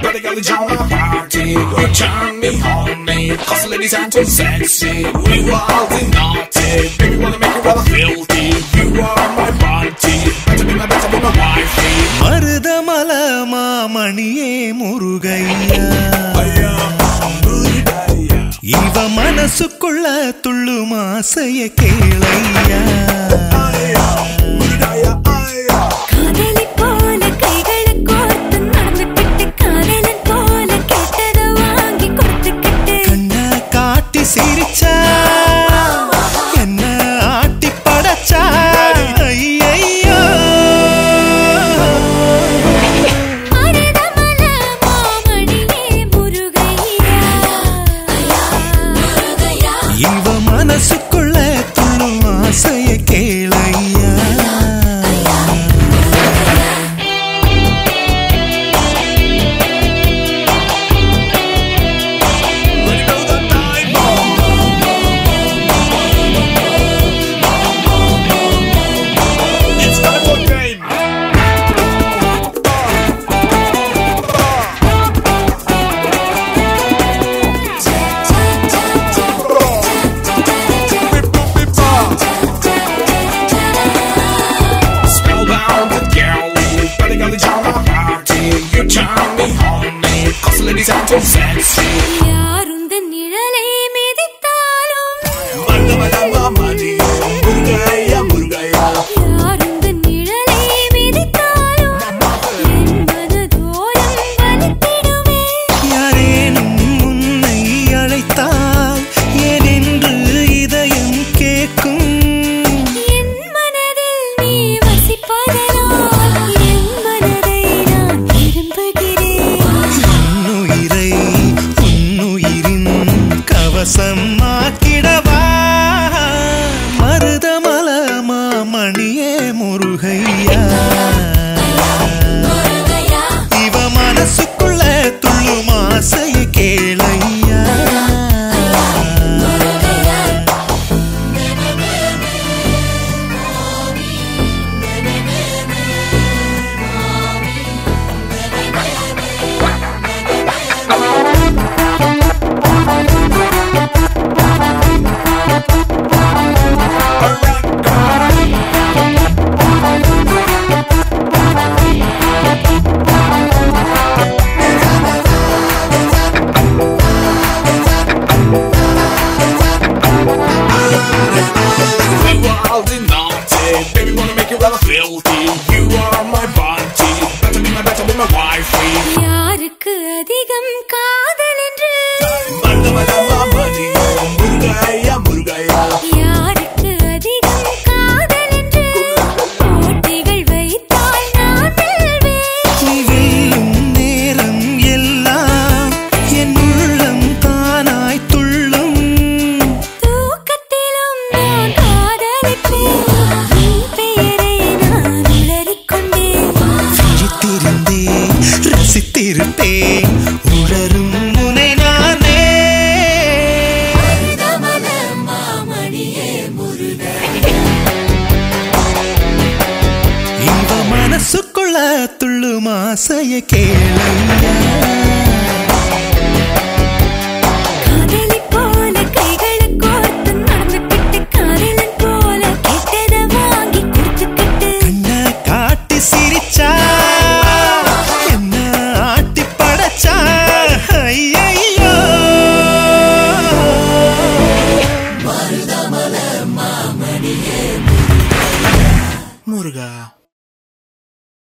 Better go to join my party. You turn me horny, cause the ladies aren't too sexy. We were all the naughty, baby wanna make you rather filthy. You are my body, better be my wifey. Marudhamalai மாமணியே முருகையா, இவ மனசுக்குள்ள துள்ளும் ஆசைய கேளையா. காதலி போல கைகளை கோர்த்து நடந்துக்கிட்டு, காதலன் போல கேட்டத வாங்கி கொடுத்துக்கிட்டு, கண்ண காட்டி சிரிச்சா என்ன ஆட்டி படைச்சா. ஐயையோ மருதமல மாமணியே முருகையா, இவ மனசுக்குள்ள துள்ளும் ஆசைய கேளையா. யாருந்த நிழலை மிதித்தாலும், யாருந்த நிழலை மிதித்தாலும் என் மனதோரம் வலித்திடுமே. யாரேனும் உன்னை அழைத்தால் ஏனென்று இதயம் கேட்கும். என் மனதில் நீ வசிப்பதனால் என் மனதை நான் விரும்புகிறேன். உன்னுயிரை உன்னுயிரின் கவசமாக்கிடவா. மருதமல மாமணியே முருகையா, இவ மனசுக்குள்ள துள்ளும் ஆசைய கேளையா. Baby wanna make you rather filthy. You are my body, better be my wifey. யாருக்கு அதிகம் காதல் என்று, யாருக்கு அதிகம் காதல் என்று போட்டிகள் வைத்தால் நான் வெல்வேன். நீ வெல்லும் நேரம் எல்லாம் என் உள்ளம் தானாய் துள்ளும். தூக்கத்திலும் நான் காதலிப்பேன், உன் பெயரை நான் உளறிக்கொண்டேன். விழித்திருந்தேன் ரசித்திருப்பேன் உணரும் முனை நானே. மருதமல மாமணியே முருகையா, இவ மனசுக்குள்ள துள்ளும் ஆசைய கேளையா.